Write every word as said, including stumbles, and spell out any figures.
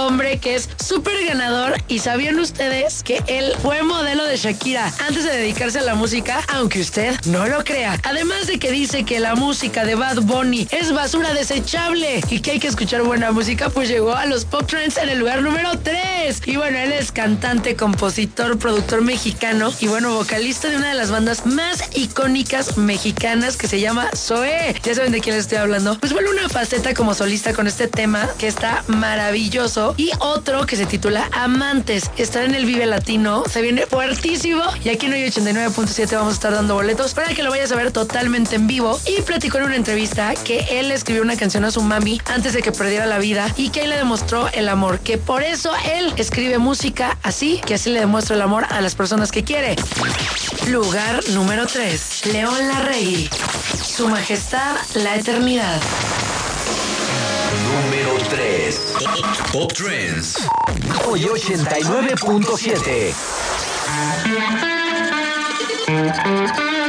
hombre que es súper ganador. ¿Y sabían ustedes que él fue modelo de Shakira antes de dedicarse a la música? Aunque usted no lo crea. Además de que dice que la música de Bad Bunny es basura desechable y que hay que escuchar buena música, pues llegó a los Pop Trends en el lugar número tres. Y bueno, él es cantante, compositor, productor mexicano y bueno, vocalista de una de las bandas más icónicas mexicanas que se llama Zoé. ¿Ya saben de quién les estoy hablando? Pues vuelve una faceta como solista con este tema que está maravilloso y otro que se titula Amantes. Estará en el Vive Latino, se viene fuertísimo y aquí en hoy ochenta y nueve punto siete vamos a estar dando boletos para que lo vayas a ver totalmente en vivo. Y platicó en una entrevista que él escribió una canción a su mami antes de que perdiera la vida y que ahí le demostró el amor, que por eso él escribe música así, que así le demuestra el amor a las personas que quiere. Lugar número tres. León Larregui. Su Majestad la Eternidad. Número tres. Pop Trends. Hoy ochenta y nueve punto siete.